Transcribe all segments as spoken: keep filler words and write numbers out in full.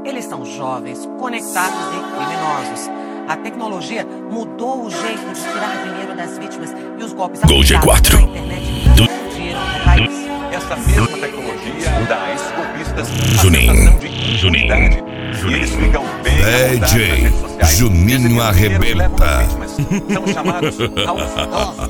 Eles são jovens, conectados e criminosos. A tecnologia mudou o jeito de tirar dinheiro das vítimas e os golpes Gol G quatro. na internet Do... no país. Essa mesma tecnologia dá a esses golpistas Juninho, de Juninho, Juninho. E eles ficam bem D J à vontade nas redes sociais. Juninho arrebenta. São chamados aos...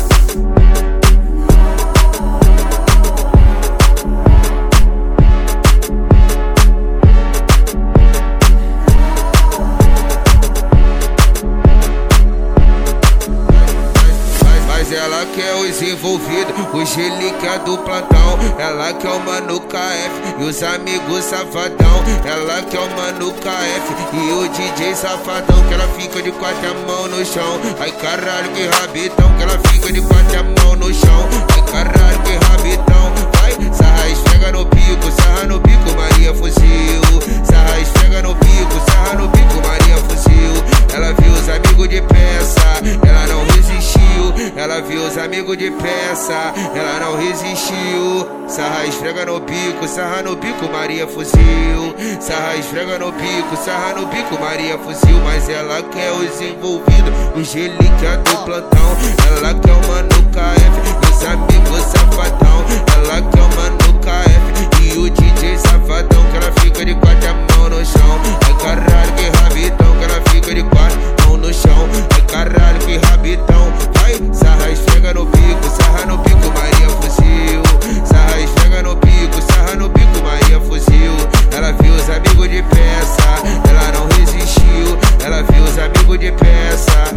Ela que é os envolvidos, o Gelica do plantão. Ela que é o Mano K F e os amigos safadão. Ela que é o Mano K F e o D J safadão. Que ela fica de quatro mãos no chão. Ai caralho que rabitão. Que ela fica de quatro mãos no chão. Ai caralho que rabitão. Vai, sarra esfrega no bico, sarra no bico, Maria fuzil. Sarra esfrega no bico, sarra no bico, Maria fuzil. Ela viu os amigos de peça, ela não resistiu. Ela viu os amigos de peça, ela não resistiu. Sarra esfrega no bico, sarra no bico, Maria fuzil. Sarra esfrega no bico, sarra no bico, Maria fuzil. Mas ela quer os envolvidos, o Gelica do plantão. Ela quer o Mano K F e os amigos safadão. Ela quer o Mano K F e o D J safadão. Que ela fica de quatro mãos no chão. Ai caralho que rabitão. Que ela fica de quatro mãos no chão. Ai caralho que rabitão. Vai, sarra esfrega no bico, sarra no bico, Maria fuzil. Sarra esfrega no bico, sarra no bico, Maria fuzil. Ela viu os amigos de peça, ela não resistiu. Ela viu os amigos de peça.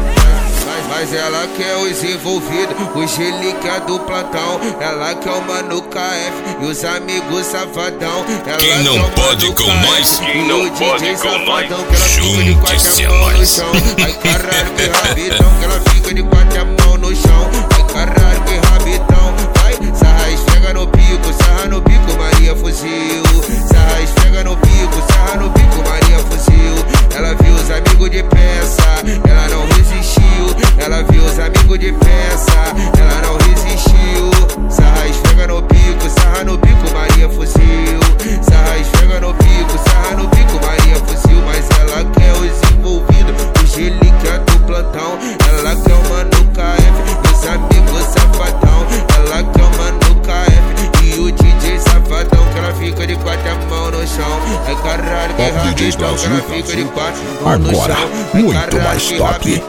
Mas, mas ela quer os envolvidos, o Gelica do plantão. Ela quer o Mano K F e os amigos safadão. Ela Quem não quer o pode Mano com K F nós, quem e não o pode D J com nós, safadão. Que ela fica de junte-se quatro a mãos no nós. chão. Ai caralho que rabitão. Que ela fica de quatro mãos no chão. Ai caralho que rabitão. Vai, sarra esfrega no bico, sarra no bico, Maria fuzil. Sarra esfrega no bico, sarra no bico, Maria fuzil. Ela viu os amigos de peça, ela não resistiu. Ela viu os amigos de peça, ela não resistiu. Sarra esfrega no bico, sarra no bico, Maria fuzil. Sarra esfrega no bico, sarra no bico, Maria fuzil. Mas ela quer os envolvidos, o Gelica do plantão. Ela quer o Mano K F e os amigos safadão. Ela quer o Mano K F e o D J safadão. Que ela fica de quatro mãos no chão. Ai caralho que rabitão. Que ela fica de quatro mãos no chão. Agora, muito mais top.